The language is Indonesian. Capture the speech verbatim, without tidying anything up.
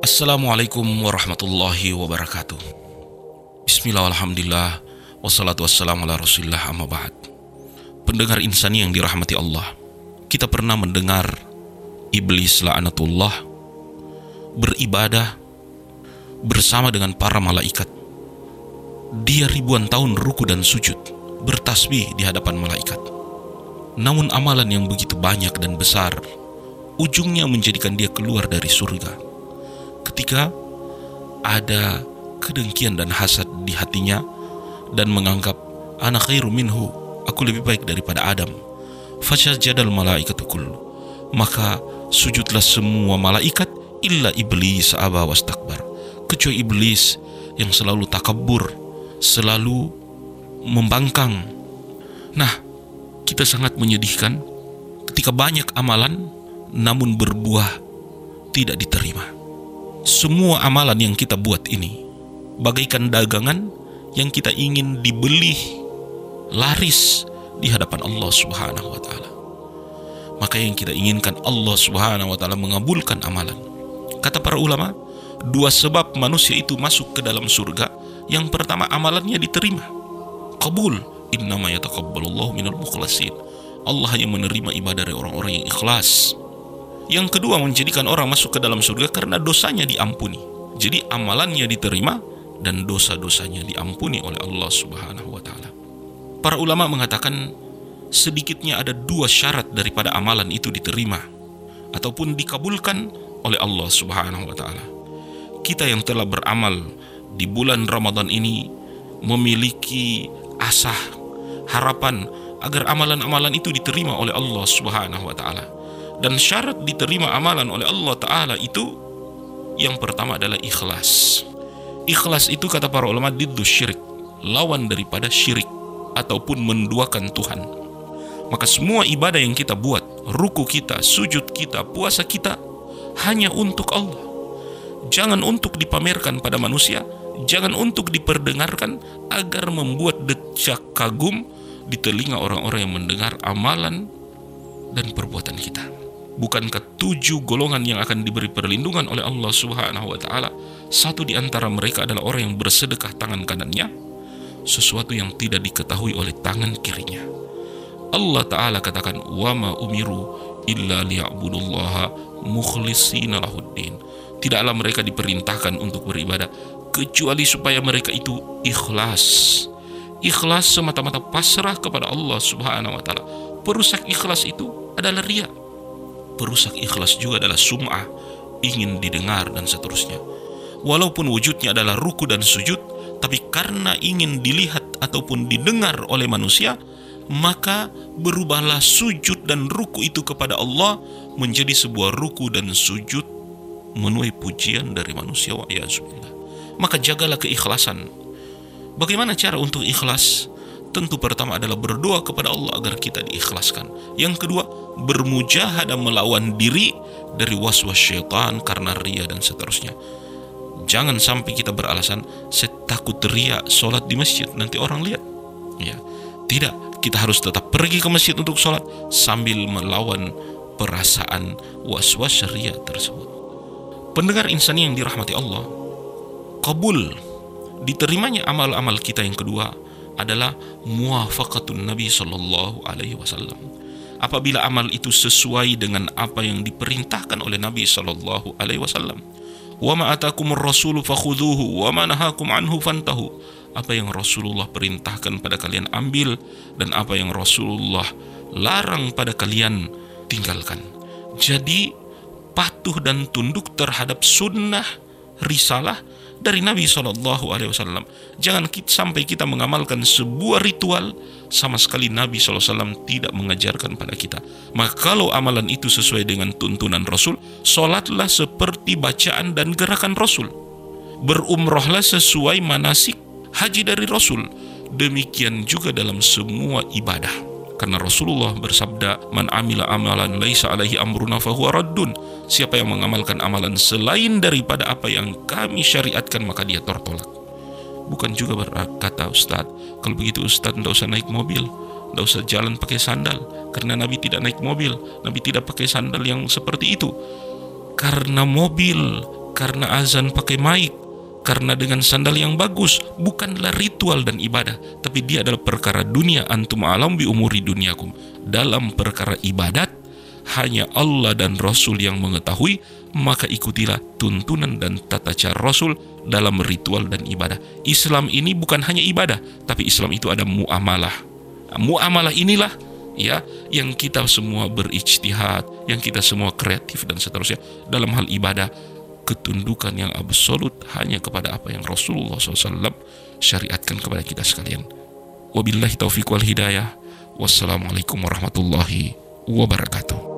Assalamualaikum warahmatullahi wabarakatuh. Bismillah, alhamdulillah, wassalatu wassalamu ala rasulillah, amma ba'd. Pendengar insani yang dirahmati Allah, kita pernah mendengar iblis la'anatullah beribadah bersama dengan para malaikat. Dia ribuan tahun ruku dan sujud, bertasbih di hadapan malaikat. Namun amalan yang begitu banyak dan besar, ujungnya menjadikan dia keluar dari surga. Ketika ada kedengkian dan hasad di hatinya dan menganggap ana khairu minhu, aku lebih baik daripada Adam. Fasajadal malaikatu kullu, maka sujudlah semua malaikat illa iblis aba wastakbar, kecuali iblis yang selalu takabur, selalu membangkang. Nah, kita sangat menyedihkan ketika banyak amalan namun berbuah tidak diterima. Semua amalan yang kita buat ini bagaikan dagangan yang kita ingin dibeli laris di hadapan Allah Subhanahu wa taala. Maka yang kita inginkan Allah Subhanahu wa taala mengabulkan amalan. Kata para ulama, dua sebab manusia itu masuk ke dalam surga. Yang pertama, amalannya diterima, qabul. Innama yataqabbalullahu minal mukhlasin. Allah hanya menerima ibadah dari orang-orang yang ikhlas. Yang kedua, menjadikan orang masuk ke dalam surga karena dosanya diampuni. Jadi amalannya diterima dan dosa-dosanya diampuni oleh Allah Subhanahu wa taala. Para ulama mengatakan sedikitnya ada dua syarat daripada amalan itu diterima ataupun dikabulkan oleh Allah Subhanahu wa taala. Kita yang telah beramal di bulan Ramadan ini memiliki asah, harapan agar amalan-amalan itu diterima oleh Allah Subhanahu wa taala. Dan syarat diterima amalan oleh Allah Ta'ala itu yang pertama adalah ikhlas. Ikhlas itu kata para ulama diddu syirik, lawan daripada syirik ataupun menduakan Tuhan. Maka semua ibadah yang kita buat, ruku kita, sujud kita, puasa kita, hanya untuk Allah. Jangan untuk dipamerkan pada manusia, jangan untuk diperdengarkan agar membuat decak kagum di telinga orang-orang yang mendengar amalan dan perbuatan kita. Bukankah tujuh golongan yang akan diberi perlindungan oleh Allah Subhanahu wa taala, satu di antara mereka adalah orang yang bersedekah tangan kanannya sesuatu yang tidak diketahui oleh tangan kirinya. Allah Ta'ala katakan, wa ma umiru illa liya'budullaha mukhlishina lahuddin. Tidaklah mereka diperintahkan untuk beribadah kecuali supaya mereka itu ikhlas. Ikhlas semata-mata pasrah kepada Allah Subhanahu wa taala. Perusak ikhlas itu adalah riya. Perusak ikhlas juga adalah sum'ah, ingin didengar dan seterusnya. Walaupun wujudnya adalah ruku dan sujud, tapi karena ingin dilihat ataupun didengar oleh manusia, maka berubahlah sujud dan ruku itu kepada Allah menjadi sebuah ruku dan sujud menuai pujian dari manusia, wa'iyadzubillah. Maka jagalah keikhlasan. Bagaimana cara untuk ikhlas? Tentu pertama adalah berdoa kepada Allah agar kita diikhlaskan. Yang kedua, bermujahadah melawan diri dari waswas syaitan karena riya dan seterusnya. Jangan sampai kita beralasan saya takut riya sholat di masjid, nanti orang lihat. Ya, tidak, kita harus tetap pergi ke masjid untuk sholat sambil melawan perasaan waswas riya tersebut. Pendengar insani yang dirahmati Allah, qabul, diterimanya amal-amal kita yang kedua adalah muwafaqatun Nabi sallallahu alaihi wasallam. Apabila amal itu sesuai dengan apa yang diperintahkan oleh Nabi sallallahu alaihi wasallam. Wa ma atakumur rasulu fakhudhuhu wa ma nahakum anhu fantahu. Apa yang Rasulullah perintahkan pada kalian ambil, dan apa yang Rasulullah larang pada kalian tinggalkan. Jadi patuh dan tunduk terhadap sunnah risalah dari Nabi shallallahu alaihi wasallam. Jangan kita, sampai kita mengamalkan sebuah ritual sama sekali Nabi shallallahu alaihi wasallam tidak mengajarkan pada kita. Maka kalau amalan itu sesuai dengan tuntunan Rasul, sholatlah seperti bacaan dan gerakan Rasul. Berumrohlah sesuai manasik haji dari Rasul. Demikian juga dalam semua ibadah. Karena Rasulullah bersabda, man amila amalan laisa alaihi amruna fahuwa raddun. Siapa yang mengamalkan amalan selain daripada apa yang kami syariatkan, maka dia tertolak. Bukan juga berkata Ustaz, kalau begitu Ustaz tidak usah naik mobil, tidak usah jalan pakai sandal. Karena Nabi tidak naik mobil, Nabi tidak pakai sandal yang seperti itu. Karena mobil, karena azan pakai mic, karena dengan sandal yang bagus, bukanlah ritual dan ibadah, tapi dia adalah perkara dunia. Antum alam bi umuri dunyakum. Dalam perkara ibadat, hanya Allah dan Rasul yang mengetahui, maka ikutilah tuntunan dan tata cara Rasul dalam ritual dan ibadah. Islam ini bukan hanya ibadah, tapi Islam itu ada muamalah. Nah, muamalah inilah ya yang kita semua berijtihad, yang kita semua kreatif dan seterusnya dalam hal ibadah. Ketundukan yang absolut hanya kepada apa yang Rasulullah shallallahu alaihi wasallam syariatkan kepada kita sekalian. Wabillahi taufiq wal hidayah. Wassalamualaikum warahmatullahi wabarakatuh.